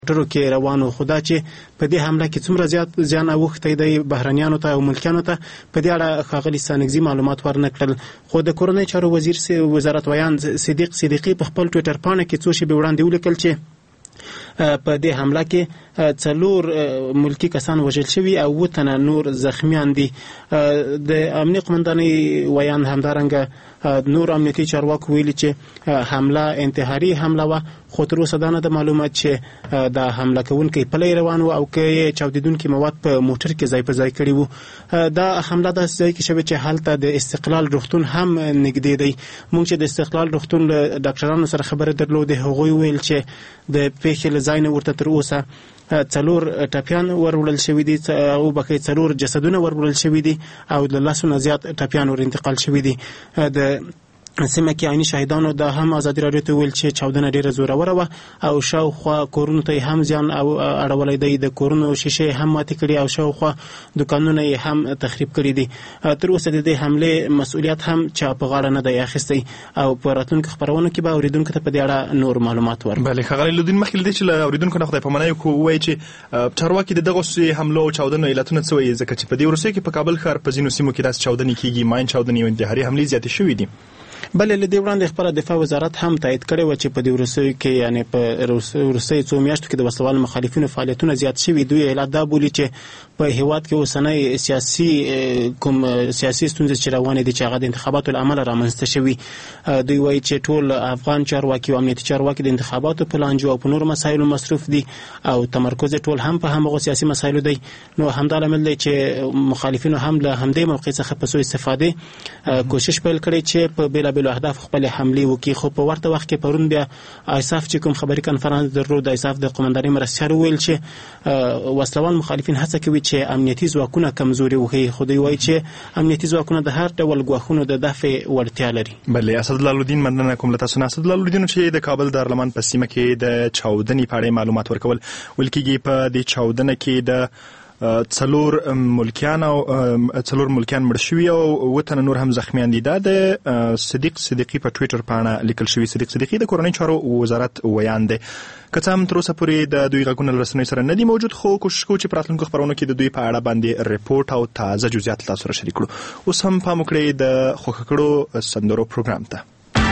ټرو کې روانو خدا چې په دې حمله کې څومره زیات ځان اوښتی دی بهرنیانو ته او ملکیانو ته په دې اړه ښاغلي ستانکزي معلومات ورنکړل. خو د کورنۍ چارو وزیر وزارت ویان صدیق صدیقي په خپل ټویټر پاڼه کې څو شېبې وړاندې ولیکل چې په دې حمله کې 4 ملکی کسان وژل شوي او 7 تنه نور زخمیان دي. د امنیه قومندانۍ ویان همدارنګه نور امنیتي چارواکو ویلي چې حمله انتحاري حمله وه، خو تر اوسه دا نه ده معلومه چې دا حمله کوونکی پلی روان و او که چاودیدونکي مواد په موټر کې ځای په ځای کړي وو. دا حمله داسې ځای کې شوې چې هلته د استقلال روغتون هم نږدې دی. موږ چې د استقلال روغتون له ډاکټرانو سره خبره درلودې هغوی ویل چې د پیښې له ځای نه ورته تر اوسه 4 ټپیان وروړل شوي دي او بقیه 4 جسدونه وروړل شوي دي او له 10 نه زیات ټپیان ور انتقال شوي دي. د سیمه کې عیني شهیدانو دا هم ازادي راډیو ته ویل چې چاودنه ډیره زوروره وه او شاوخوا کورونو ته هم ځان او اړولی دی. د کورونو شیشې هم ماتې کړي او شاوخوا دکانونه یې هم تخریب کړي دي. تر اوسه د دې حملې مسؤلیت هم چا په غاړه نه دی اخیستی او په راتلونکو خپرونو کې به اوریدونکو ته په دې اړه نور معلومات ورکړو. بله ښاغلی لودین، مخکې له دې چې له اوریدونکو نه خدای پاماني ووایي چې چارواکي د دغو حملو او چاودنو علتونه څه وایي، ځکه چې په دې وروستیو کې په کابل ښار په ځینو سیمو کې داسې چاودنې کېږي، ماین چاودنې او انتحاري حملې زیاتې شوي دي. بله له دې وړاندې خپله دفاع وزارت هم تایید کړی و چې په دې وروستیو کې یعنې په وروستیو 2 میاشتو کې د وسلوالو مخالفینو فعالیتونه زیات شوي. دوی علت دا بولي چې په هیواد کې اوسنۍ سیاسي ستونزې چې روانې دي چې هغه د انتخاباتو له امله رامنځته شوي. دوی وایي چې ټول افغان چارواکي او امنیتي چارواکي د انتخاباتو په لانجو او په نورو مسایلو مصروف دي او تمرکز ټول هم په همغو سیاسي مسایلو دی. نو همدا لامل دی چې مخالفینو هم له همدې موقع څخه په سوء استفادې کوشش پیل کړی چې په بېلابېلو اهداف خپل حملې وکړي. خو په ورته وخت کې پرون بیا ایساف چې کوم خبري کنفرانس درلود، ایساف د قومندانۍ مرستیال ویل چې وسلوال مخالفین هڅه کوي چې امنیتي ځواکونه کمزوري وکړي، خو دوی وایي چې امنیتي ځواکونه د هر ډول ګواښونو د دفع وړتیا لري. بله اسدالله لودین، مننه کوم له تاسو نه. اسدالله لودین چې د کابل دارالمان په سیمه کې د چاودنې په اړه معلومات ورکول، ویل کېږي په دې چاودنه کې د 4 ملکیان مړ شوي او 7 تنه نور هم زخمیان دي. دا د صدیق صدیقي په ټویټر پاڼه لیکل شوي. صدیق صدیقي د کورنۍ چارو وزارت ویان دی. که څه هم تر اوسه پورې د دوی غږونه له رسنیو سره نه دي موجود، خو کوشش کوو چې په راتلونکو خپرونو کې د دوی په اړه باندې رپورټ او تازه جزئیات تاسو سره شریک کړو. اوس هم پام وکړئ د خوښ کړو سندرو پروګرام ته.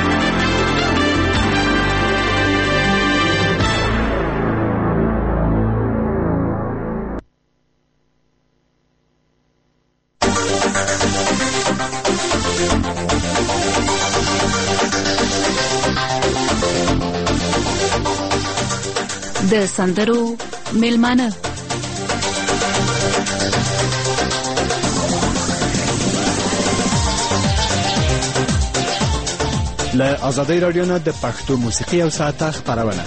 د سندرو میلمانه له آزادۍ راډیو نه د پښتو موسیقي او ساعته خپرونه.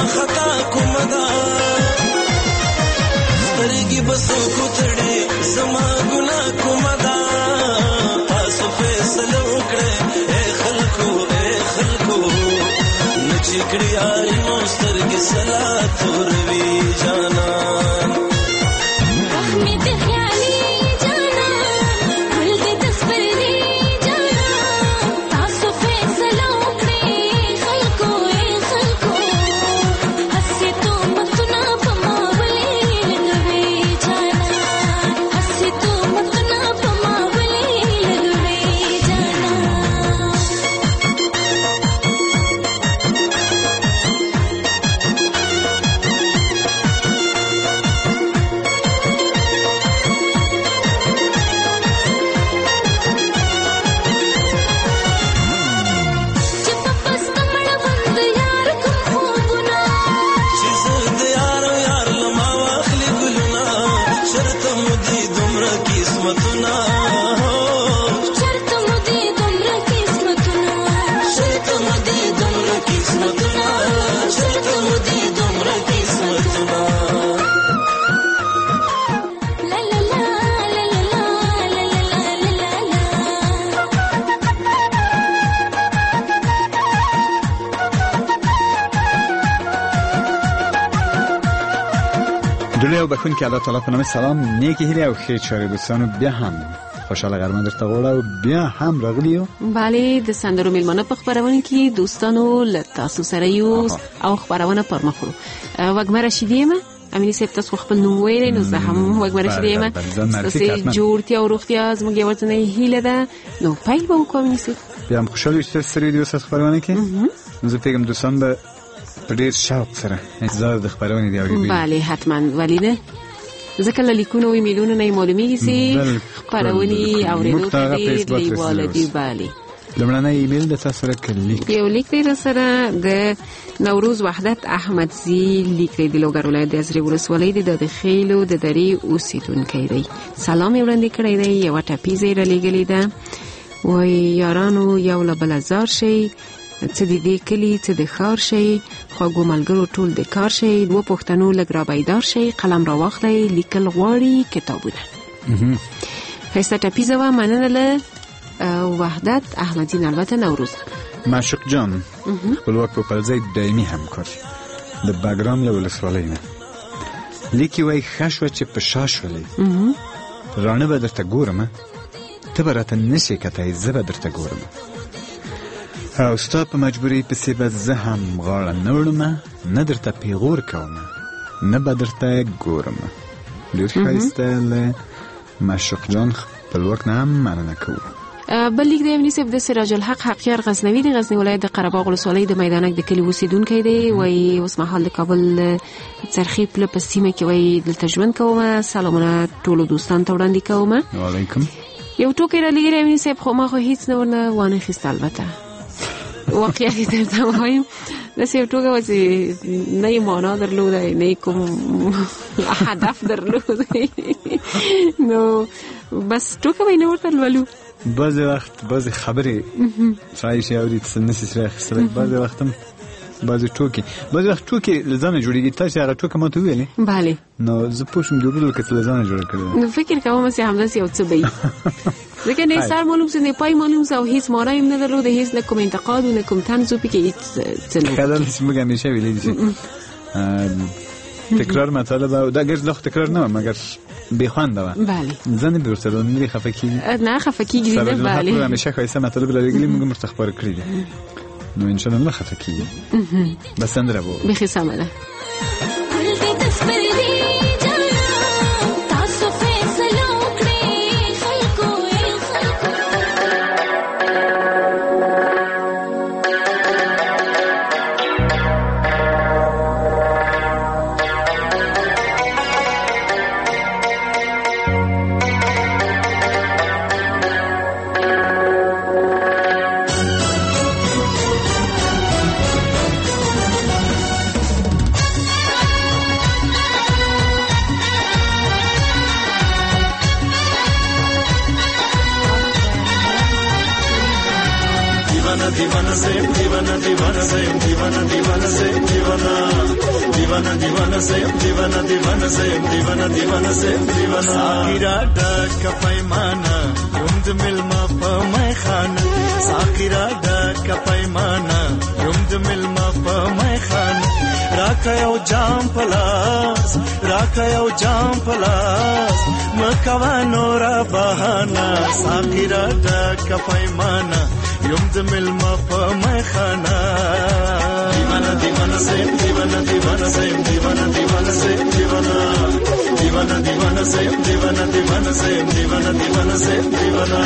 خطا کومه ده سترګې بسو کوتړې زما ګناه کومه ده تاسو فیصله وکړئ اے خلکو نه چې کړي یاري نو سترګې سلا توروي جانان رحمې د خیالي جانان ګل دې تصویري جانان تاسو فیصله وکړئ خلکو هسې تهمتونه په ما ولې لګوي جانان هسې تهمتونه په ما ولې لګوي جانان درنو بخونکي الله تعالی په نامه سلام نیکی هیله او خیر چاره دوستانو بیا هم خوشاله غرمه درته غواړم او بیا هم راغلیو بله د سندرو میلمانه په خبرونه کې دوستانو له تاسو سره یو او خبرونه پر مخ وړو وګمه رشیدی ما امینی صاحب تاسو خپل نوم ویل نو زه هم وګمه رشیدی ما تاسو جوړتیا او روغتیا زموږ یو څه هیله ده نو پیل به وکړو امینی صاحب بیا هم خوشاله یو سره د خبرونه کې زه پیغام دوستان به ډېر شوق سره انتظار د خبرونه دی اوري بله حتما ولیده ځکه له لیکونو او ایمیلونو نه معلومیږي چې خبرونه اوریدو ته لیواله دي بله لمړنۍ ایمیل د تاسو سره کلیک یو لیک دی سره د نوروز وحدت احمدزی لیک دی د لوګر ولایت د ازری ولسوالۍ د خیلو د درې اوسیدونکی دی سلام یې وړاندې کړی دی یو ټاپیزه یې رالېږلې ده وایي یارانو یو له بله زار شئ څه د دې کلي څه د ښار شئ خواږو ملګرو ټول د کار شئ دوه پښتنو لږ را بیدار شئ قلم را واخلئ لیکل غواړي کتابونه ښایسته ټاپیزه وه مننه له وحدت احمدین البته نوروز معشوق جان خپلواک په پلځای دایمي همکار د باګرام له ولسوالۍ نه لیکي وایي ښه شوه چې په شا شولې راڼه به درته ګورم ته به راته نشې کتای زه به درته ګورم او ستا په مجبورۍ پسې به زه هم غاړه نه وړم نه درته پیغور کوم نه به درته ګورم ډېر ښایسته له معشوق جان خپلواک نه هم مننه کوو بل لیک د امنی صاحب د سراج الحق حقیار غزنوي د غزنی ولایت د قره باغ ولسوالۍ د میدانک د کلي اوسیدونکی دی وایي اوس مهال د کابل څرخي پله په سیمه کې وایي دلته ژوند کومه سلامونه ټولو دوستانو ته وړاندې کومه وعلیکم یو ټوکی رالیږلی امنی صاحب خو ما خو هیڅ نه ورنه وانه اخیسته البته واقعا درته وایم داسې یو ټوکه وه چې نه یې معنا درلوده نه یې کوم هدف درلوده نو بس ټوکه به یې نه ورته لولو بعضې وخت بعضې خبرې سړی شي اوري څه نشي سره اخیستلی بعضې وخت هم بعضې ټوکې بعضې وخت ټوکې له ځانه جوړېږي تاسې هغه ټوکه ما ته وویلې بله نو زه پوه شوم جوړېدل که څه له ځانه جوړه کړې نو فکر کوم چې همداسې یو څه به وي ځکه نه سر معلوم څه نه پای معلوم څه او هیڅ معنی هم نه درلوده هیڅ نه کوم انتقاد و نه کوم طنز و پکې هیڅ څه نه ښه ده چې موږ همیشه ویلي دي چې تکرار مطالب او دا ګرځ لخت تکرار نه مګر بې خونده وه بله ځنې به ورسره نه خفه کېږي نه خفه کېږي نه بله همیشه ښایسته مطالب رالیږلي موږ هم ورته خپاره کړي دي نو انشاءالله نه خفه کېږي بس سندره به بیخي سمه ده divana se divana divana se divana divana se divana دیوانه دیوانه زیم دیوانه دیوانه زیم دیوانه دیوانه زیم دیوانه ساقیرا ډک پیمانه یم د ملما په میخانه ساقیرا ډک پیمانه یم د ملما په میخانه راکه یو جام پلاس راکه یو جام پلاس مکوا نورا بهانه ساقیرا ډک پیمانه یم د ملما په میخانه دیوانه دیوانه زیم دیوانه دیوانه زیم دیوانه دیوانه زیم دیوانه دیوانه دیوانه زیم دیوانه دیوانه زیم دیوانه دیوانه زیم دیوانه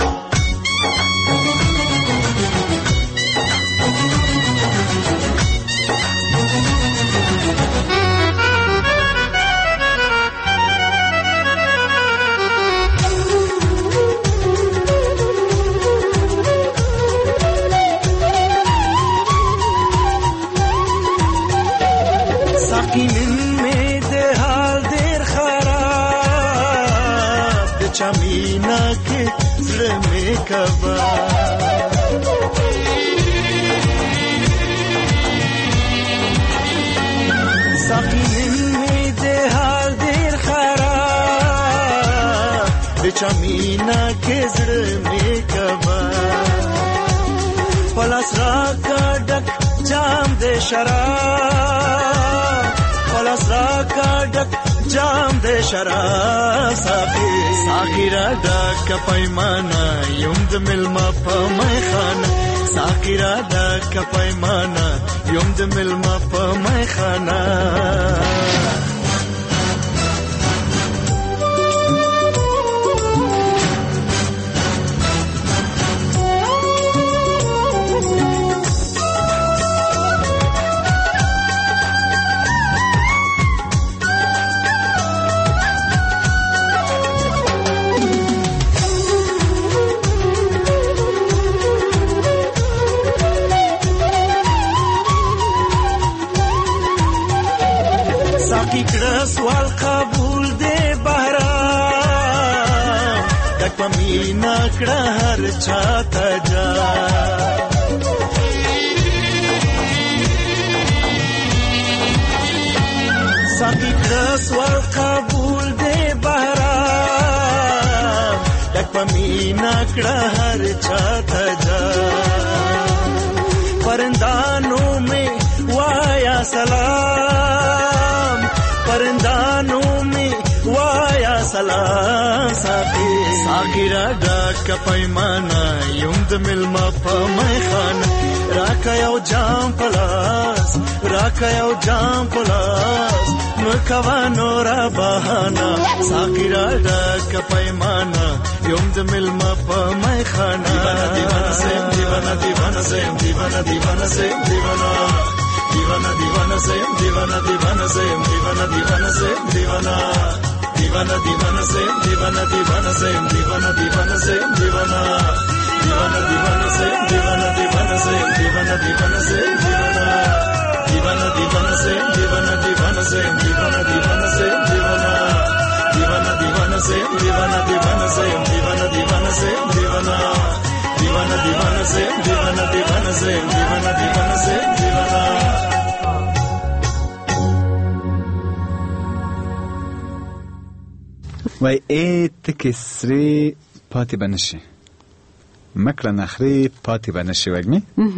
چمینا کې زړه مې کبا ساقین مې د حال ډېر خراب د چمینا کې زړه مې کبا پلاس راکا ډک جام د شراب پلاس راکا ډک جام د شراب ساقی را ډک پیمانه یم د ملما په میخانه ساقی را ډک پیمانه یم د ملما په میخانه سوال قبول دے بہرام ڈک پمینا کڑا ہر چاہتا جا ساقی کڑا سوال قبول دے بہرام ڈک پمینا کڑا ہر چاہتا جا پرندانوں میں وایا سلام پرندانوں میں وایا سلام ساقی را ډک پیمانه یم د ملما په میخانه راکه یو جام پلاس راکه یو جام پلاس مکوا نورا بهانه ساقی را ډک پیمانه یم د ملما په میخانه دیوانه زیم دیوانه دیوانه زیم دیوانه دیوانه زیم دیوانه دیوانه دیوانه زیم دیوانه دیوانه زیم دیوانه دیوانه زیم دیوانه دیوانه دیوانه زیم دیوانه دیوانه زیم دیوانه دیوانه زیم دیوانه دیوانه دیوانه زیم دیوانه دیوانه زیم دیوانه دیوانه زیم دیوانه دیوانه دیوانه زیم دیوانه دیوانه زیم دیوانه دیوانه زیم دیوانه دیوانه دیوانه زیم دیوانه دیوانه زیم دیوانه دیوانه زیم دیوانه دیوانه دیوانه زیم دیوانه دیوانه زیم دیوانه دیوانه زیم دیوانه وای ایت کسری پاتی بنشی مکر نخری پاتی بنشی وگمی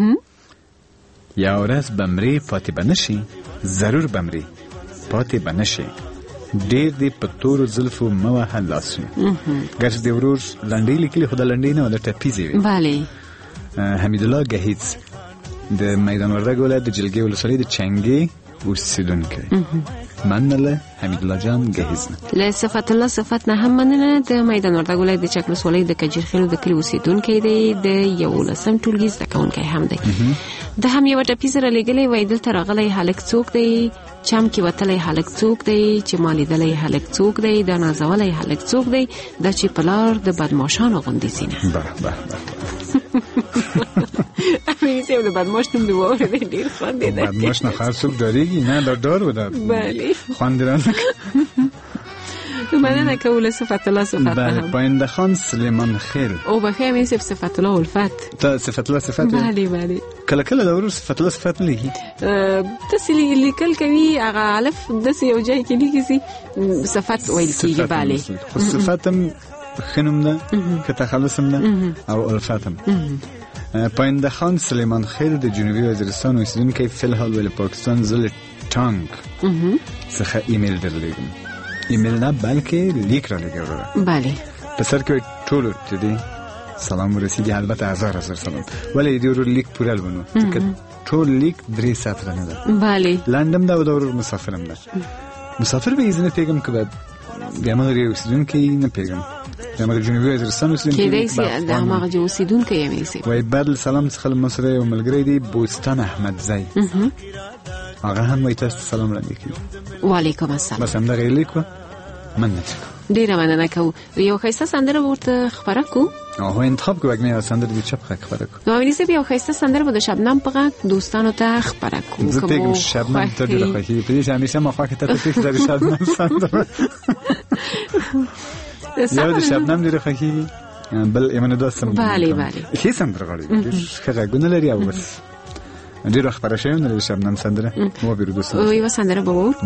یا ورځ بمری پاتی بنشی ضرور بمری پاتی بنشی ډیر دی پتور زلفو موه لاسونه ګرځ دی ورور لنډی لیکلی خدای لنډی نه ولا ټپیزی وی بله حمید الله گهیز د میدان وردګ ولایت د جلګې ولسوالۍ د چنګي اوسیدونکی مننه حمید الله جان گهیز له صفات الله صفات نه هم مننه د میدان وردګ ولایت د چک ولسوالۍ د کجیرخیلو د کلی اوسیدونکی دی د یو لسم ټولګي زده کوونکی هم دی د هم یو ټپیز را لګلې وای دلته راغلی هلک څوک دی چم کې وتلی هلک څوک دی چې مالیدلی هلک څوک دی د نازولی هلک څوک دی د چې پلار د بدماشانو غوندې سینه امیر صاحب د بدماش نوم دی واورېدی ډېر خندېدی بدماش نه خر څوک ډارېږي نه دا ډار و دا بله خواندران مننه کوله صفت الله صفت بله هم پاینده خان سلیمان خیل او بخیر میسه صفت الله الفت ته صفت الله صفت بله بله کله کله د ورور صفت الله صفت لیکي تاسو لیکل کوي هغه الف د یو ځای کې لیکي صفت ویل کیږي bale خو صفتم خنم ده که تخلصم ده او الفتم پاینده خان سلیمان خیل د جنوبي وزیرستان اوسیدونکی فی الحال ول پاکستان ضلع ټانګ څخه ایمیل درلېږم ایمیل نه بلکې لیک را لګوره bale په سر کې ټول ته دي سلام ورسیږي البته هزار سلام ولې دې ورور لیک پوره ونه که ټول لیک 3 ساعت نه ده bale لندن دا ورور مسافرم ده مسافر به اذن پیغام که بیا ما لري اوسیدونکي نه پیغام بیا ما جنوبي وزیرستان اوسیدونکي کېدای سي د هغه جو اوسیدونکي یې سي وای بدل سلام څخه مصری او ملګری دی بوستان احمد زئی هغه هم وای تاسو سلام وړاندې کړئ وعلیکم السلام بس هم دا لیکو مننه ډیره مننه کوم یو خیسته سندره ورته خبره کو هو انتخاب کو وګنه سندره د چپ خبره کو نو ویني یو خیسته سندره به د شبنم په غږ دوستانو ته خبره کو زه پیغام شبنم ته ډیره خوښي په دې همیشه ما خو ته ته د شبنم سندره یو د شبنم ډیره خوښي بل ایمن دوستم bale هیڅ سندره غواړي ښه غږونه لري او بس ډیره خبره شوی نه د شبنم سندره مو بیرو دوستو یو سندره به وو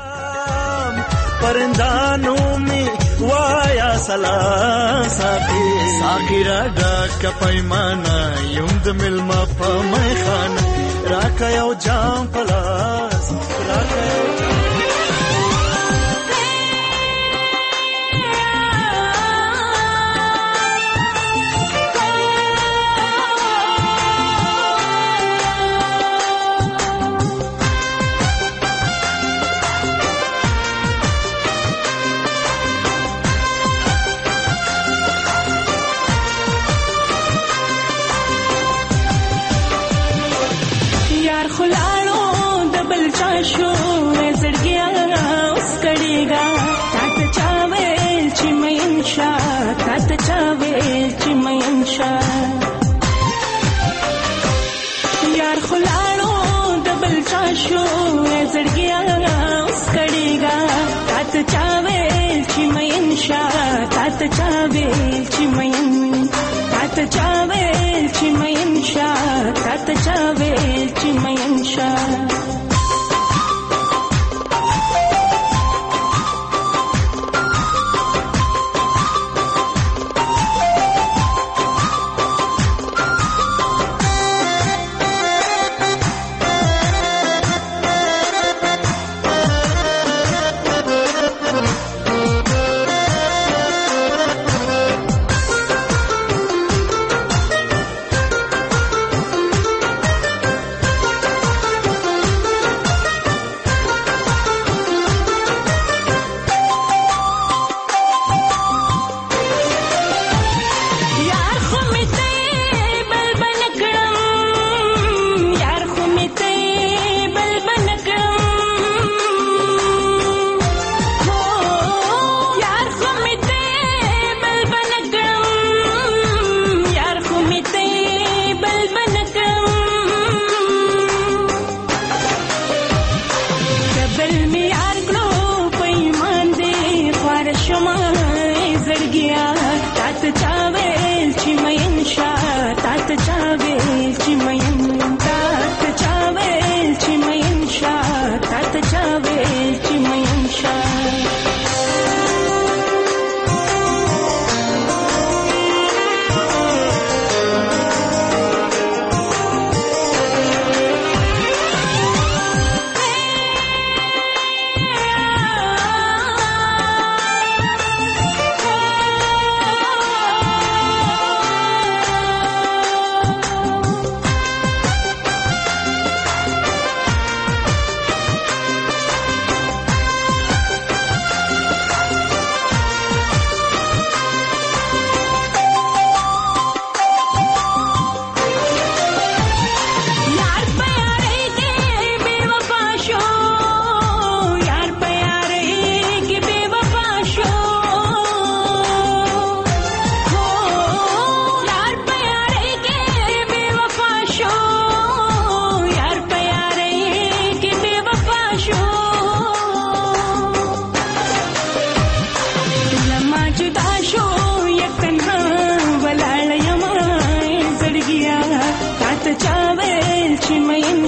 پرندانوں میں وایا سلام ساقی را ډک پیمانه یوند ملما په خانه راکا یو جام پلاس راکا यार खुलाड़ो डबल चाशो जड़गिया उस कड़ेगा तात चावे चिमयन शाह तात चावे चिमयन तात चावे चिमयन शाह तात चावे चिमयन शाह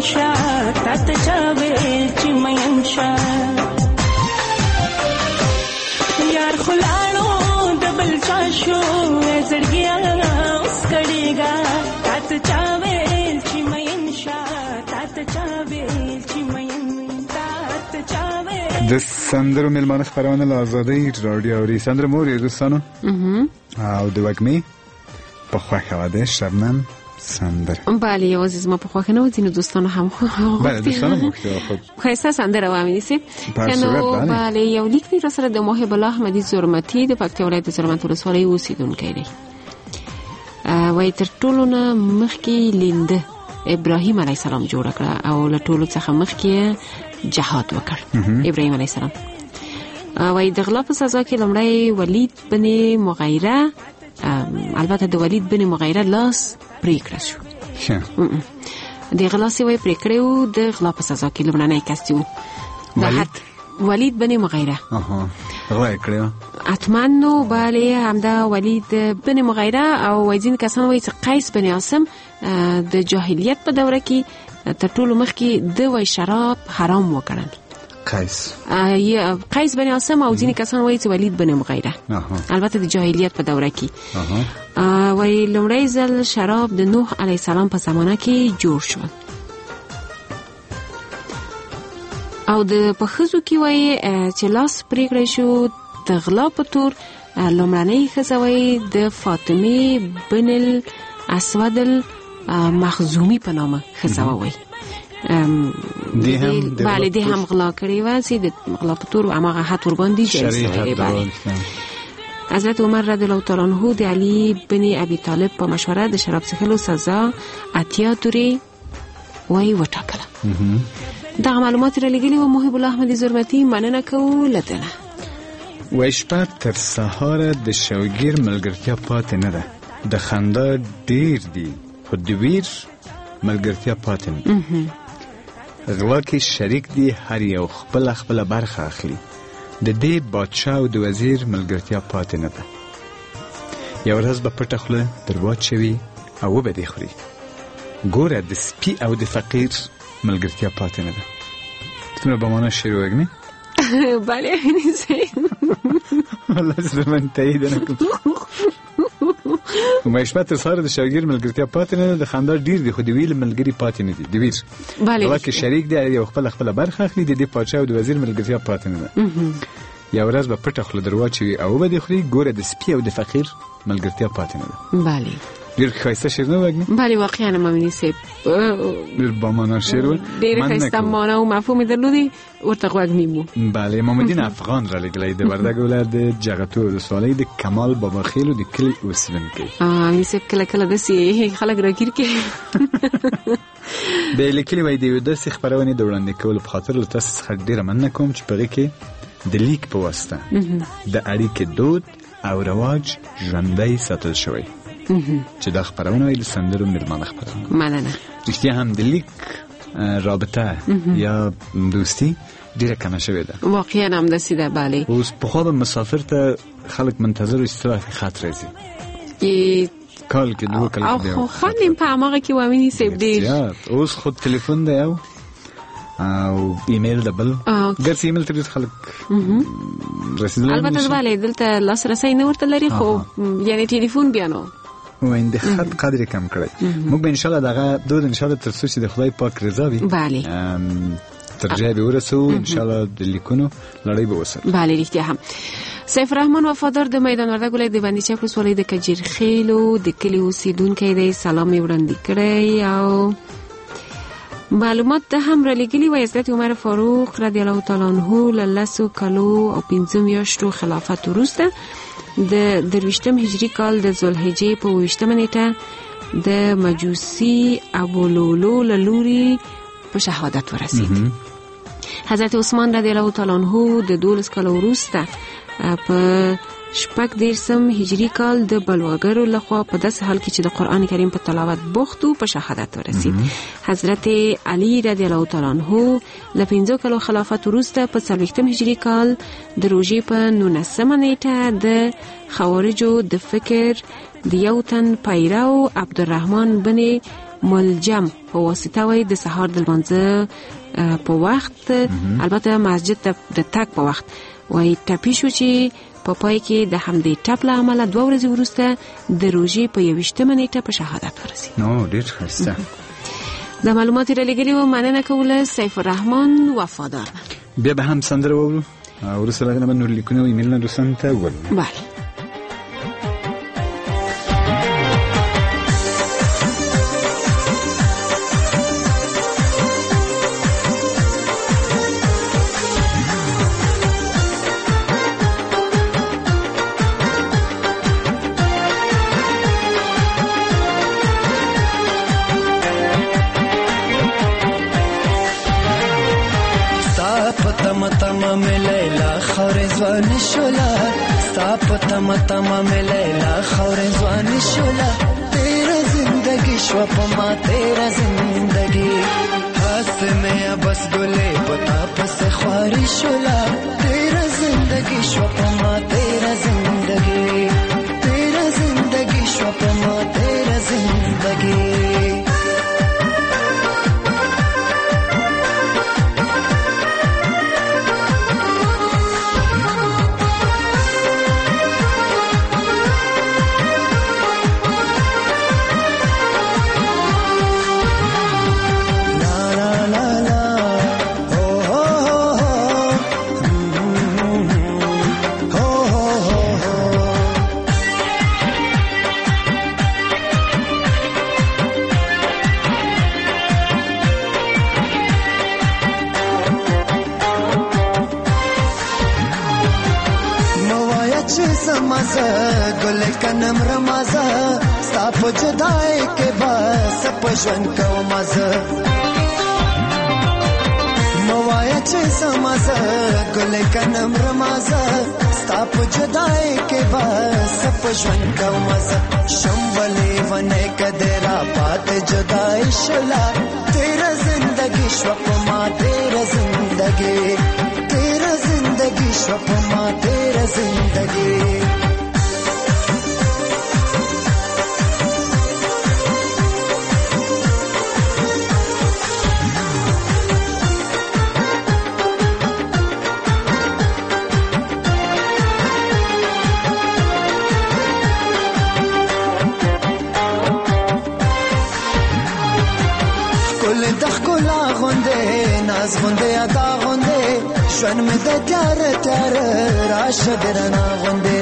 شا تات چاوي چې مین شا یار خلاړو دبل چا شو زړګیا اوس کړيګا تات چاوي چې مین شا تات چاوي چې مین تات چاوي د سندرو ملمانه خبرونه له آزادۍ رادیو اوري سندره مور یې دوستانو او د وګمي په خوښه واده شبنم سندره بله یوازې زما په خوښه نه و ځینې دوستانو هم بله دوستانو مختلف ښایسته سندره وامني سي کنو بله یو لیک دی راسره د محب الله احمدي زرمتي د پکتیا ولایت زرمت ولسوالۍ اوسیدونکی دی وایي تر ټولو نه مخکې لینده ابراهیم علیه السلام جوړه کړه او له ټولو څخه مخکې جهاد وکړ ابراهیم علیه السلام وایي د غلا په سزا کې لومړی ولید بن مغیره البته د ولید بن مغیره لاس پرې کړی شو د غلا سوی پرې کړی و د غلا په سزا کې لومړنی کس و ولید بن مغیره غلا یې کړی حتما نو بله همدا ولید بن مغیره او ځینې کسان وایي چې قیس بن عاصم د جاهلیت په دوره کې تر ټولو مخکې د وای شراب حرام وکړل قیس بن عاصم او ځینې کسان وایي چې ولید بن مغیره البته د جاهلیت په دوره کې وایي لومړی ځل شراب د نوح علیه السلام په زمانه کې جوړ شول او د په ښځو کې وایي چې لاس پرېکړی شو د غلا په تور لومړنۍ ښځه وایي د فاطمه بن الاسود المخزومي په نامه ښځه وایي بله دی هم غلا کړی و چې د غلا په تور هماغه حد ورباندې جایز شوی دی. حضرت عمر رضی الله تعالی عنہ د علی بن ابي طالب په مشوره د شراب څښلو سزا اتیا توري وای وټاکله. دا معلومات را لګلی و محب الله احمدي زرمتي مننه کوو لته وای شپه تر سهار د شوګیر ملګرتیا پاتې نه ده د خندا ډیر دی خو د ویر ملګرتیا پاتې نه غلا کې شریک دی هر یو خپل برخه اخلي د دې بادشاه او د وزیر ملګرتیا پاتې نه ده یو ورځ به پټه خوله درواچ شوي او وبه دې خوري ګوره د سپي او د فقیر ملګرتیا پاتې نه ده څومره به معنا شعر وګني بله نیسه والله زه من تایید نه کوم مې شپه تر سهار د شاګیر ملګرتیا پاتې نه ده د خندا ډیر دی خو د ویل ملګری پاتې نه دي د ویر بله ولکه شریک دی یو خپل برخه اخلي د دې پادشاه او د وزیر ملګرتیا پاتې نه ده یو ورځ به پټه خوله درواچوي او به دې خوري ګوره د سپي او د فقیر ملګرتیا پاتې نه ده بله ډیر ښایسته شعر نه وګني بله واقعا مامني صاحب ډیر با معنا شعر ډیر ښایسته معنا او مفهوم درلودي ورته وګني مو بله محمدین افغان را لګلې د وردګ ولایت د جغتو د سوالې د کمال بابا خیلو د کلی اوسیدونکي مې صاحب کله د سي خلک راګیر کې د لیکلي وای دی د څه خبرونه د وړاندې کول په خاطر له تاسو څخه ډیر مننه کوم چې په کې د لیک په واسطه د اړیکې دود او رواج ژوندۍ ساتل شوی چې دا خبرونه ویل سندرو ملمانه خبرونه مننه رښتیا هم د لیک رابطه یا دوستی ډیره کمه شوې ده واقعا هم داسې ده بله اوس پخوا به مسافر ته خلک منتظر و چې خط راځي کال کې دوه کال او خو خانم په هماغه کې وامني صاحب ډیر اوس خود تلیفون دی او ایمیل دبل ګر ایمیل ته خلک رسیدل البته بله دلته لاسرسي نه ورته لري خو یعنی ټلیفون بیا نو وایند خط قدر کم کړی موږ به ان شاء الله دغه دود ان شاء الله تر څو چې د خدای پاک رضا وي بله ترجیح به ورسو ان شاء الله د لیکونو لړۍ به وسه بله رښتیا هم سیف الرحمن وفادار د میدان وردګ ولایت د باندې چک ولسوالۍ د کجیر خیلو د کلی اوسیدونکی دی سلام یې وړاندې کړی او معلومات ده هم را لګلی و حضرت عمر فاروق رضی الله تعالی عنہ له 10 کالو او 15 میاشتو خلافت وروسته د 23 هجری کال د ذوالحجې په 28 نیټه د مجوسی ابو لولو لوري په شهادت ورسید. حضرت عثمان رضی الله تعالی عنہ د 12 کال وروسته په شپږ دیرشم هجری کال د بلواګرو لخوا په داسې حال کې چې د قران کریم په تلاوت بوختو په شهادت ورسید. حضرت علی رضی الله تعالی عنہ له 15 کالو خلافت وروسته په 40 هجری کال د روژې په 19 نیټه د خوارجو د فکر د یو تن پیرو عبدالرحمن بن ملجم په واسطه وای د سهار د لمانځه په وخت البته مسجد ته د تګ په وخت وای ټپي شو چې په پای کې د همدې ټپ له امله 2 ورځې وروسته د روژې په 21مه نیټه په شهادت ورسېد. نو ډېر ښایسته. د معلومات رالیږلي و. مننه کوله سیف الرحمن وفادار. بیا به هم سندره وورو او وروسته له هغه به نور لیکونه او ایمیلونه دوستانو ته ولولو. بله. तमा में लैला खौरे ज़वानी शोला तेरा जिंदगी श्वपमा तेरा जिंदगी हाथ में बस गुले पता पस ख्वारी शोला तेरा जिंदगी श्वपमा तेरा जिंदगी श्वपमा तेरा जिंदगी गुल कनम रमाजा साप जुदाई के बस पजन को मजा मवाया चे समझ गुल कनम रमाजा साप जुदाई के बस पजन को मजा शंबले वने कदेरा बात जुदाई शुला तेरा जिंदगी श्वपमा तेरा जिंदगी श्वपमा तेरा जिंदगी नाज गुंदे अदा गुंदे शवन में दे त्यार त्यार राशद रना गुंदे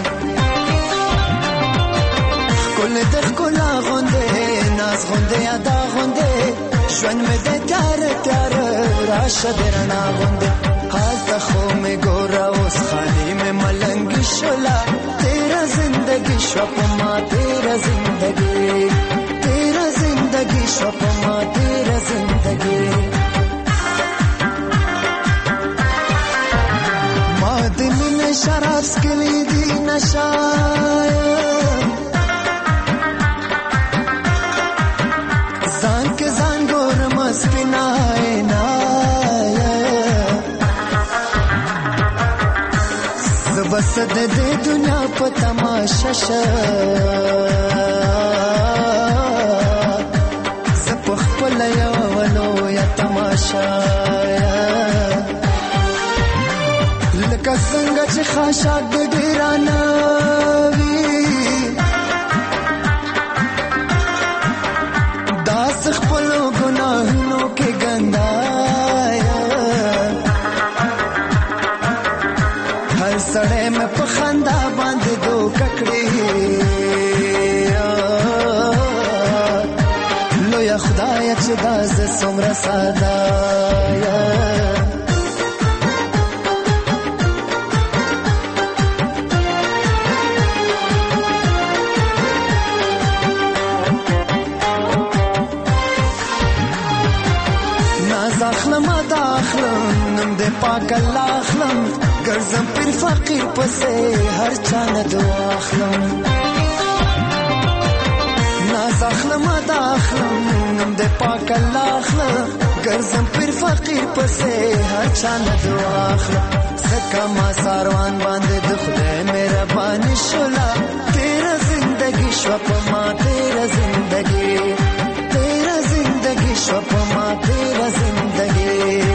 कुल दख कुला गुंदे नाज गुंदे अदा गुंदे शवन में दे त्यार त्यार राशद रना गुंदे हाल तखो में गोरा उस खाली में मलंगी शुला तेरा जिंदगी श्वपमा तेरा जिंदगी श्वपमा तेरा जिंदगी शराब कलीदी नशाया जान के जान गोर मस्पिनाए नाया बस दे दुनिया पर तमाशा सपख पलया वलो या तमाशा कसंग च खाशाद गिराना दास खपलो गुनाहों के गंदाया हर सड़े में पखंदा बांध दो ककड़ी लो या खुदाया चदाज सोमरा सादाया पाक अल्लाह अखलम गर्जम फिर फकीर पसे हर चान दुआ अखलम नाज अखलम अदा अखलम नमदे पाक अल्लाह अखलम गर्जम फिर फकीर पसे हर चान दुआ अखलम सका मा सारवान बांधे दुखले मेरा बानी शुला तेरा जिंदगी श्वपमा तेरा जिंदगी पमा तेरा जिंदगी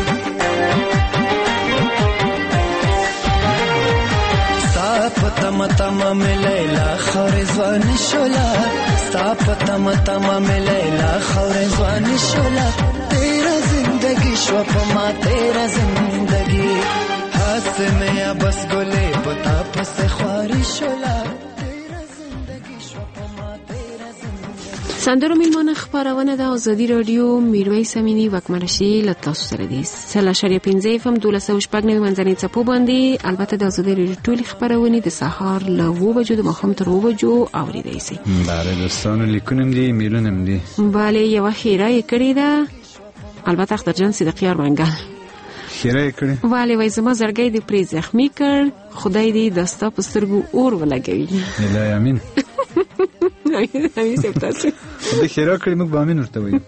साप तम तम मिलेला खौरज़वान शोला साप तम तम मिलेला खौरज़वान शोला तेरा जिंदगी शो पमा तेरा जिंदगी हाथ में या बस गोले पता पस ख्वारी शोला سندرو میلمانه خبرونه د ازادي رادیو میرویس امینی وکمرشي له تاسو سره دي. 3.15 FM 1290 منځنۍ څپو باندې البته د ازادي رادیو ټولې خبرونه د سهار له 2 بجو د ماښام تر 2 بجو اوریدای شي. بله دوستانو لیکونم دي میلونم دي. بله یو خیره کړی ده البته اخترجان صدقیار منګل خیره کړی. بله وای زما زړګی د پری زخمی کړ خدای دې دستا پسترګو اور ولګوي. الهی امین. همین سپتاسو خدای خیره کړی موږ به امین ورته وایو.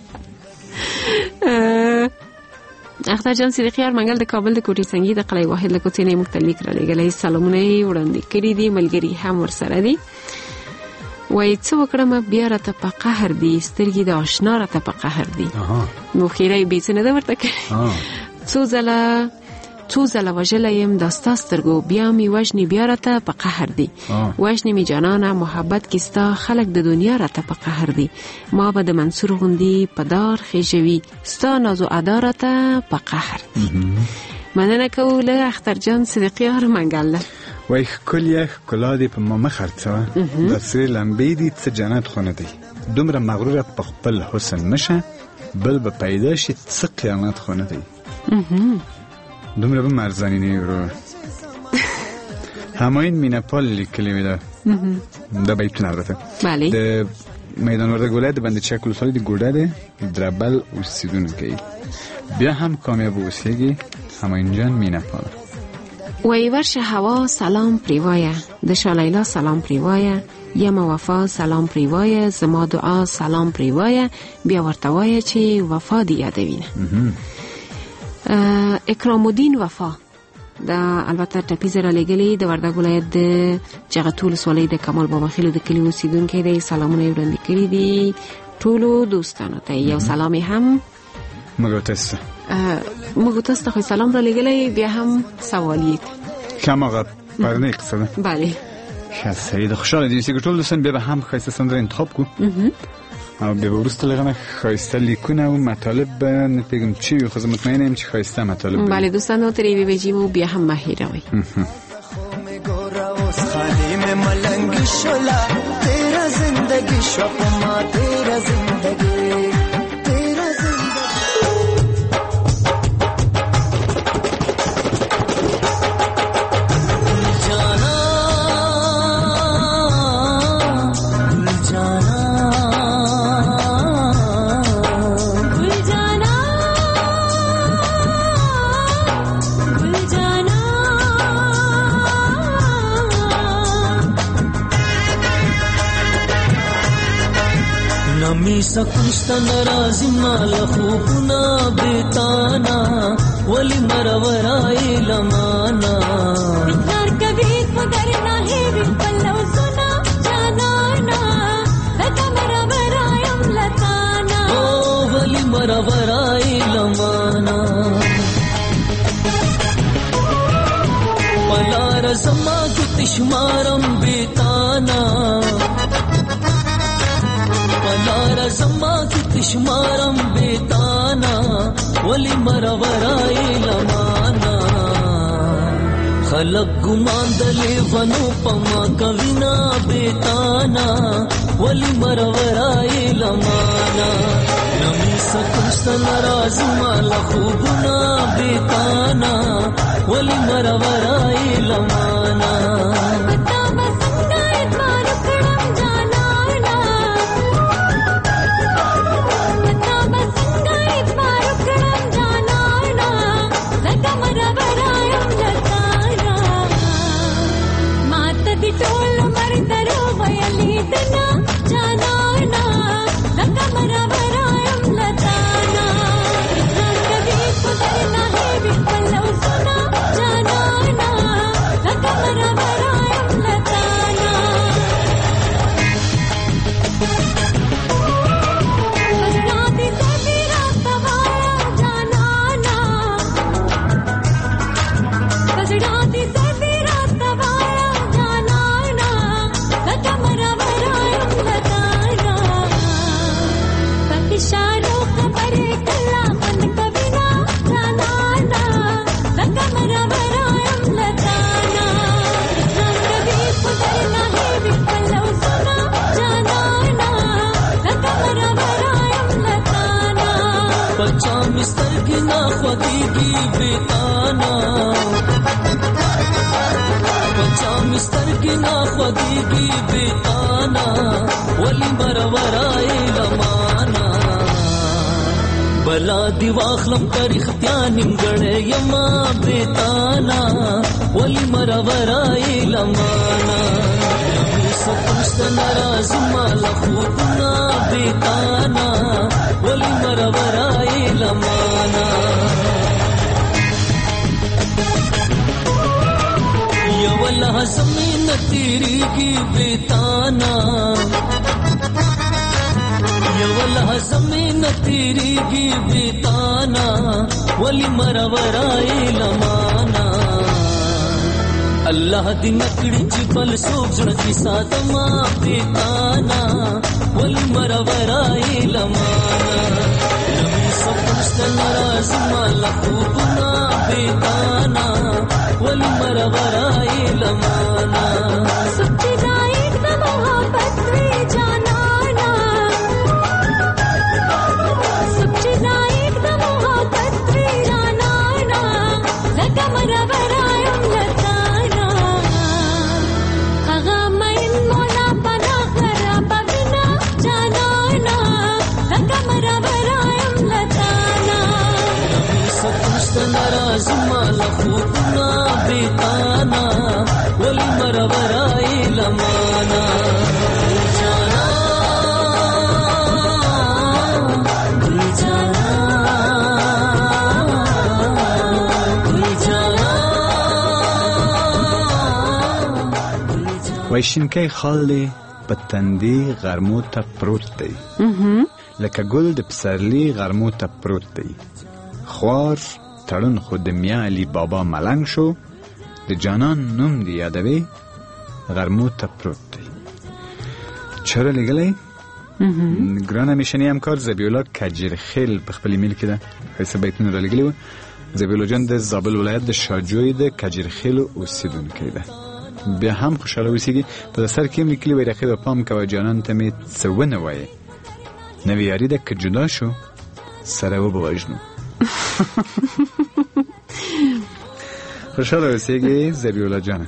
اخترجان صدقیار منګل د کابل د کوټې سنگي د قلعه واحد له کوڅې نه موږ ته لیک را لېږلی سلامونه یې وړاندې کړي دي ملګري هم ورسره دي. وایي څه وکړم بیا راته په قهر دي سترګې د آشنا راته په قهر دي. نو خیره یې بې څه نه ده ورته کړې. څو ځله وژلی یم دا ستا سترګو بیا مې وژنې بیا راته په قهر دي. وژنې مې جانانه محبت کې ستا خلک د دنیا راته په قهر دي. ما به د منصور غوندې په دار خېژوي ستا نازو ادا راته په قهر دي. مننه کوو له اخترجان صدقیار منګل. وای ښکلیه ښکلا دې په ما مه خرڅوه دا سرې لمبې دي څه جنت خو نه دی دومره مغروره په خپل حسن مشه بل به پیدا شي څه قیامت خو نه دی. دومره به مرزانی نیورو هماین مینپال لیکلی ویده دا بیتون البته ده میدان وردگ ولایت بند چک ولسوالی دی گوده ده دربل اوسیدون که بیا هم کامیاب اوسیگی هماین جان مینپال. وی ورش هوا سلام پریوایه د شالیلا سلام پریوایه یم وفا سلام پریوایه زما دعا سلام پریوایه بیا ورتوایه چې وفا دی یادوینه. اکرام الدین وفا دا البته ټپیز را لګلی د وردګ ولایت د جغتو ولسوالۍ د کمال بابا خیلو د کلي اوسیدونکی دی. سلامونه یې وړاندې کړي دي ټولو دوستانو ته. یو سلام هم موږ تاسو ته خو سلام را لګلی بیا هم سوالیت کماغه پرنې قصه ده. بله ښه سید خوشاله دي چې ټول دوستان بیا به هم ښایسته سندره انتخاب کو او بیا وروسته لغنه ښایسته لیکونه او مطالب به نه پیغام چی وي خو زه مطمئنه یم چې ښایسته مطالب. بله دوستانو تر یوې بجې مو بیا هم مه هېروئ. خالی میں ملنگ شولا تیرا زندگی شوق ما تیرا زندگی نمی سکوست نرازی مال خوبنا بیتانا ولی مرورای لمانا اقرار کبھی خدر نہیں بھی پلو سنا جانانا لکا مرورائیم لتانا ولی مرورای لمانا پلا رزما کی تشمارم بیتانا پلار زما کی تشمارم بیتانا ولی مرورای لمانا خلق گمان دلی ونو پما کوینا بیتانا ولی مرورای لمانا نمی سکوست نراز مال خوبنا بیتانا ولی مرورای لمانا خوږیږي بیتانا بچا مسترګې نه خوږیږي بیتانا ولی مرورای لمانا بلا دی واخلم تاریخ تیانیم گڑے یما بیتانا ولی مرورای لمانا سپشت نراز مالا خودنا بیتانا ولی مرورای لمانا یا والله زمین تیری کی بیتانا یا والله زمین تیری کی بیتانا ولی مرورای لمانا الله دې نکړي چې بل څوک زړه کې ساتما بیتانا ولی مرورای لمانا لمي سپشت ناراض مالا خوبنا بیتانا ولی مرورای لمانا سچی دایک د محبت وی جانانا سچی دایک د محبت وی جانانا لکه مرورای لتانا هغه مین مولا پنا کرا بغنا جانانا لکه مرورای لتانا سپشت ناراض مالا خوبنا بیتانا ولی مرورای لمانا جانا گل جانا گل جانا وایشینکی خال دی په تندي غرمو ته پروت دی لکه ګل د پسرلي غرمو ته پروت دی خوار تړون خو د میا علی بابا ملنګ شو د جانان نوم دی یادوي غرمو ته پروت دی چرا لګلې ګرانه میشنی همکار زبیولا کجرخیل په خپل ایمیل کې ده هیڅ بیتونه را لګلې و زبیولا جان د زابل ولایت د شاجوی د کجرخیل اوسیدونکی ده بیا هم خوشاله اوسېږي په سر کې لیکلي وي رقیب پام کوه جانان ته مې څه ونه وایې نوې یاري ده که جدا شو سره وبوژنو خوشاله اوسېږي زبیولا جانه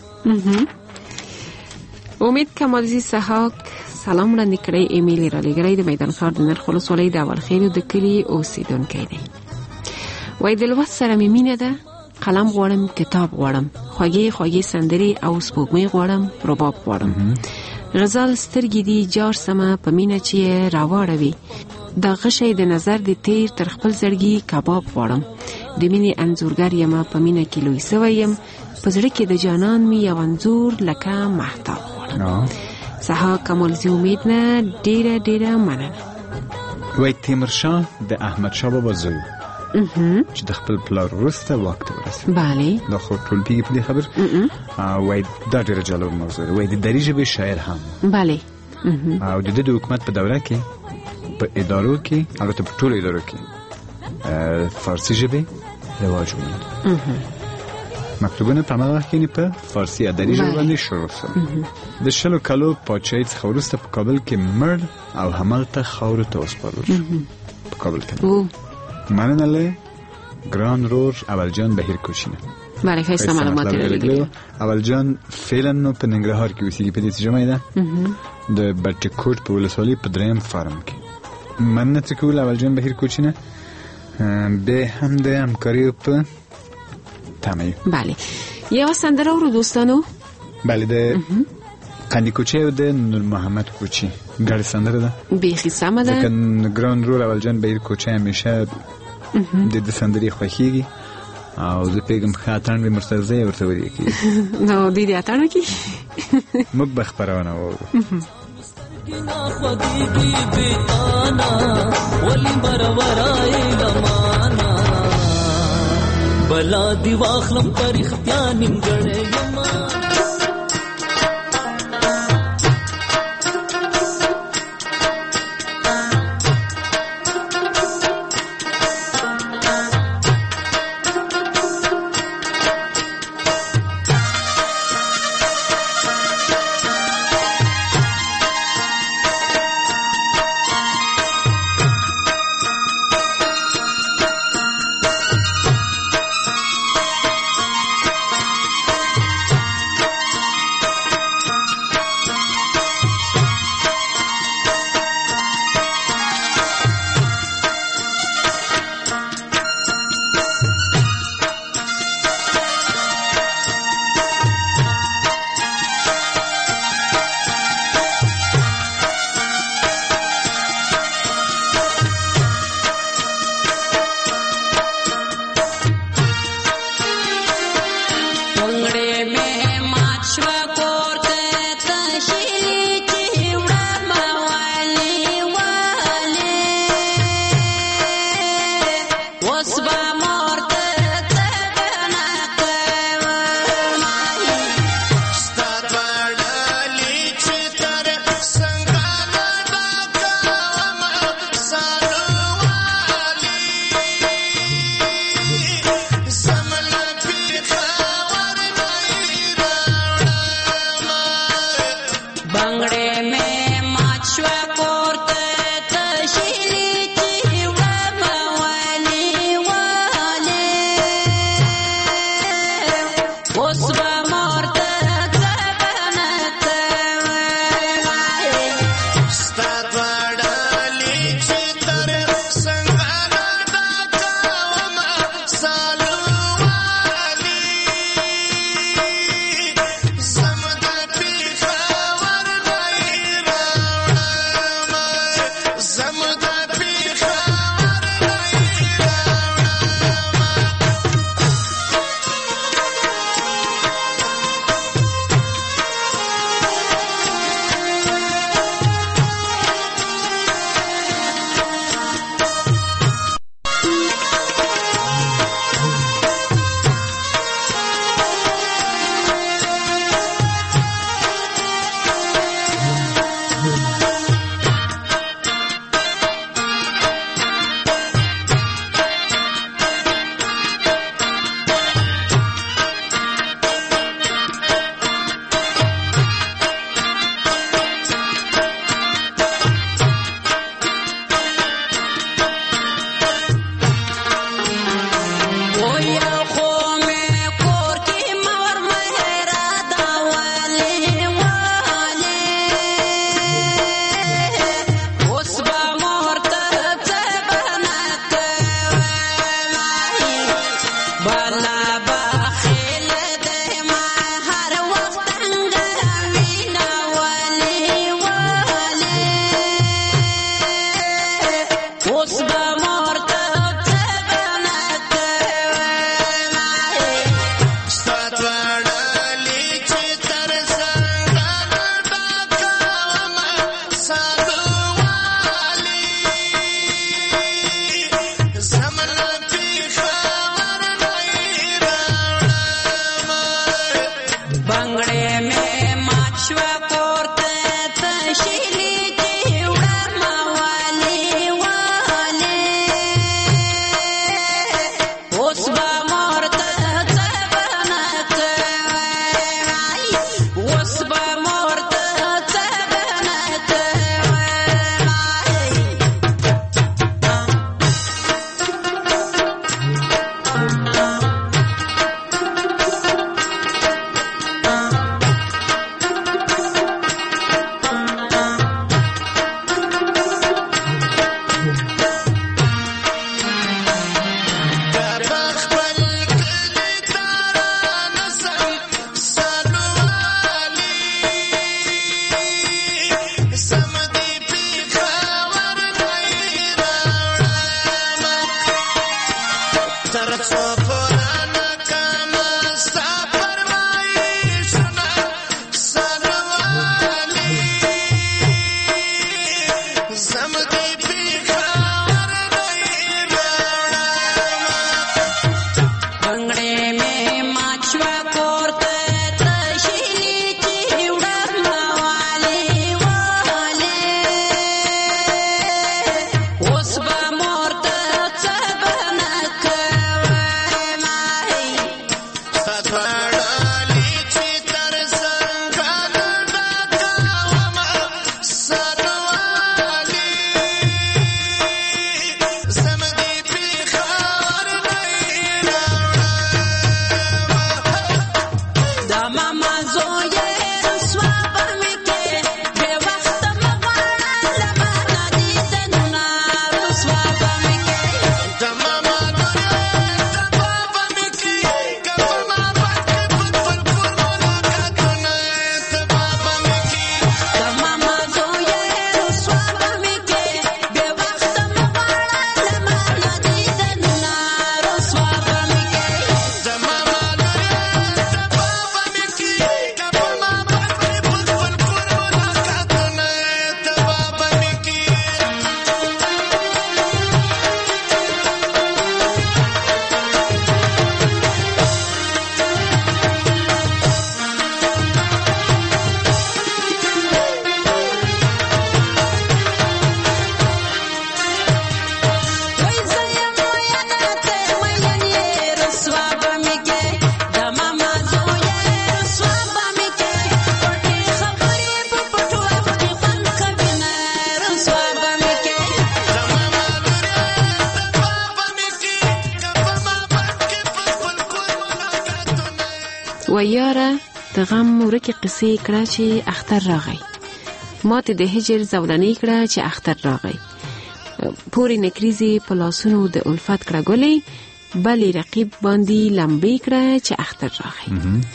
امید کمالزی سحاق سلام وړاندې کړی ایمیل را لګړی د میدان ښار د نرخ ولسوالۍ د اولخیلو د کلي اوسیدونکی دی وای د لوست سره مې مینه ده قلم غواړم کتاب غواړم خوږې خوږې سندرې او سپوږمۍ غواړم رباب غواړم غزال سترګې دي جار سمه په مینه چې راواړوي د غشي د نظر د تیر تر خپل زړګي کباب غواړم د مینې انځورګر یم په مینه کې لوی سوی یم په زړه کې د جانان می یو انځور لکه مهتاب غواړم سحاق کمالزی امید نه ډیره ډیره مننه وای تیمورشاه د احمد شاه بابا زوی چې د خپل پلار وروسته واک ته ورسېد بله دا خو ټول پیږي په دې خبر وای دا ډېره جالبه موضوع ده وای د دري ژبې شاعر هم بله او د د حکومت په دوره کې په ادارو کې البته په ټولو ادارو کې فارسي ژبې رواج وموند مکتوبونه په هماغه وخت کې په فارسي ادبي ژبه باندې شروع شول د شلو کالو پاچاهۍ څخه وروسته په کابل کې مړ او همالته خاورو ته وسپارل شو په کابل کې مننه له ګران رور اول جان بهیر کوچینه بله ښایسته معلومات لري اول جان فعلا نو په ننګرهار کې اوسېږي په دې جمعې ده د بټي کوټ په ولسوالۍ په دریم فارم کې مننه ترې کوله اول جان بهیر کوچینه به هم د همکاري په تمه بله یو سندره ورو دوستانو بله د قندی کوچی او د نور محمد کوچی ګډ سندره ده بیخي سمه ده ځکه ګران رول اول جان بهیر کوچی همیشه د سندرې خوښیږي او زه پیغام خاطرن به مرتضی ورته وری کی نو دې اتانو کی موږ به خبرونه وو بلا دی واخلم تاریخ پیانیم گڑے یما ویاره د غم ورکې قصې کړه چې اختر راغی، ماته د هجر زولنې کړه چې اختر راغی، پورې نکریزي په لاسونو د الفت کړه ګلې، بلې رقیب باندې لمبې کړه چې اختر راغی.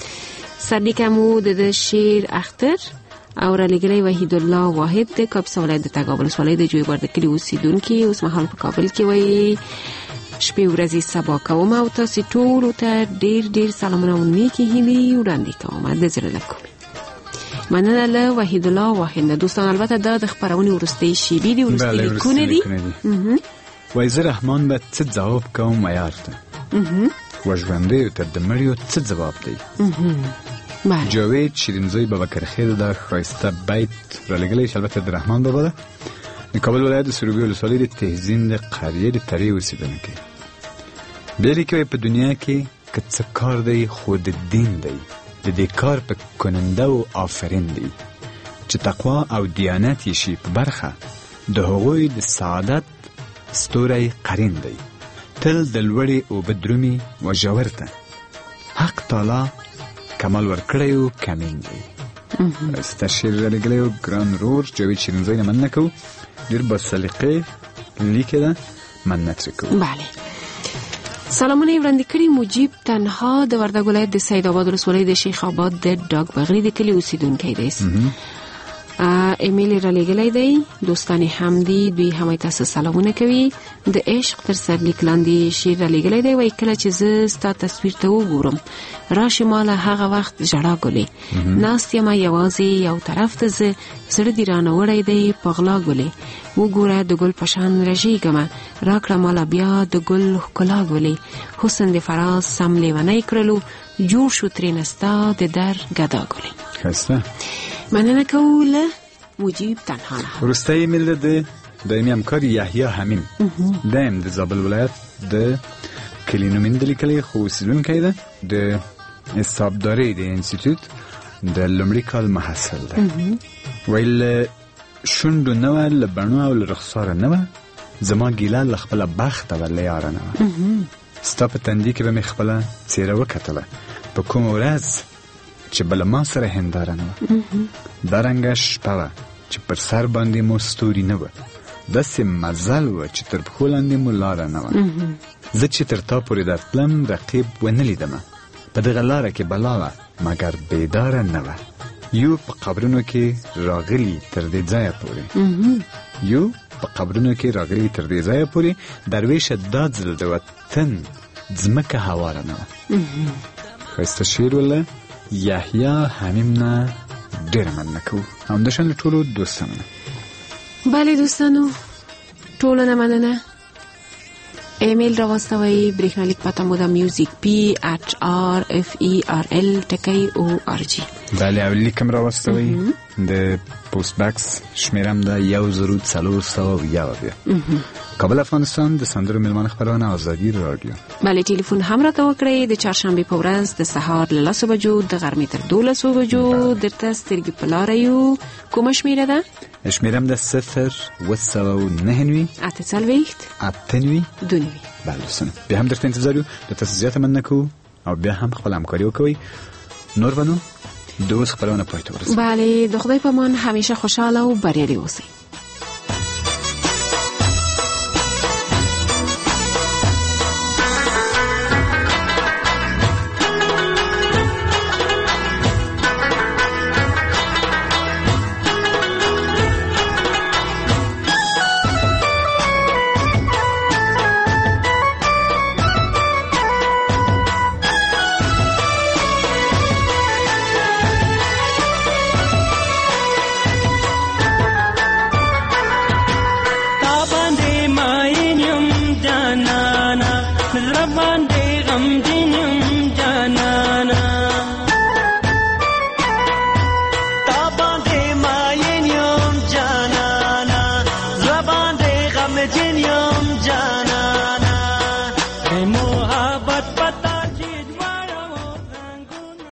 سرلیکه مو د شعر اختر او را لګلې وحید الله واحد د کابل ولایت د تګاب ولسوالۍ د جویبار د کلي اوسیدونکي، اوس مهال په کابل کې وایي. شپې ورځې سبا کوم او تاسو ټول ته ډېر ډېر سلامونه او نیکی هیلې وړاندې کوم د زړه له کومې. مننه له وحید الله واحد. دوستان البته دا د خبرونې ورستۍ شیبې دي، ورستۍ لیکونه دي. وای زه رحمان به څه ځواب کوم عیار ته، وژوندیو ته د مړیو څه ځواب دی. جاوید شیرینزوی بابکر خیر دا ښایسته بیت را لګلی چې البته د رحمان بابا ده، د کابل ولایت د سروبي ولسوالۍ د تهزین د قریې د ترې اوسېدونکی. بیا لیکي په دنیا کې که څه کار دی خو د دین دی، د دې کار په کننده او آفرین دی چې تقوا او دیانت یې شي په برخه، د هغوی د سعادت ستوری قرین دی. تل د لوړې اوبه درومي و ژور ته، حق تعالی کمال ورکړی و کمین دی. ښایسته شعر رالیږلی و ګران ورور جاوید شیرینزوی نه مننه کوو، ډېر با سلیقې لیکې ده، مننه ترې کوو. بله، سلامونه یې وړاندې کړي مجیب تنها د وردګ ولایت د سید آباد ولسوالۍ د شیخ آباد د ډاګ بغري د کلي اوسیدونکی دی. ایمیل را لګلی دی. دوستان هم دي، دوی هم تاسو سلامونه کوي. د عشق تر سرلیک لاندې شعر را لګلی دی. وایي کله چې زه ستا تصویر ته وګورم راشي ماله هغه وخت ژړا ګلې، ناست یم یوازې یو طرف ته زه، زړه دې رانه وړی دی په غلا ګلې، وګوره د ګل په شان رژېږمه، راکړه ماله بیا د ګل ښکلا ګلې، حسن د فراز سم لیونی کړلو، جوړ شو ترېنه ستا د در ګدا ګلې. ښایسته مننه کوو له مجیب تنها نه. وروستی ایمیل د دایمي همکار یحیی حمیم، دایم د زابل ولایت د کلي نومینده لیکلی خو اوسیدونکی ده، د حسابدارۍ د انسټیټیوټ د لومړي کال محصل ده. وایي له شونډو نه وه، له بڼو او له رخساره نه وه، زما ګیله له خپله بخته وه له یاره نه وه، ستا په تندي کې به مې خپله څېره وکتله، په کومه ورځ چې بله ما سره هنداره نه وه، دا رنګه شپه وه چې پر سر باندې مو ستوري نه وه، داسې مزل وه چې تر پښو لاندې مو لاره نه وه، زه چې تر تا پورې درتلم رقیب ونه لیدمه، په دغه لاره کې بلا وه مګر بیداره نه وه، یو په قبرونو کې راغلي تر دې ځایه پورې، یو په قبرونو کې راغلي تر دې ځایه پورې، درویشه دا ځل د وطن ځمکه هواره نه وه. ښایسته شعر وله یحیی حمیم نه ډېره مننه کوو، همداشان له ټولو دوستانو نه. بله دوستانو، ټولو نه مننه. ایمیل را واستوئ. برېښنالیک پته مو ده music@rferl.org. بله، او لیک هم را واستوئ د پوسټ باکس شمیرم ده 10401 کابل افغانستان د سندرو ملمان خبرونه آزادی رادیو. بله ټلیفون هم راته وکړئ د چهارشنبه په ورځ د سهار له 10 بجو د غرمې تر 12 بجو درته سترګې په لاره یو. کومه شمیره ده؟ شمیرم ده 0 8 بله سنه بیا هم درته انتظار یو د تسزیات من نکو او بیا هم خپل همکاری وکوي. نور ونو دوست خبرونه پای ته ورسوي. بله د خدای په امان همیشه خوشاله او بریالي اوسئ.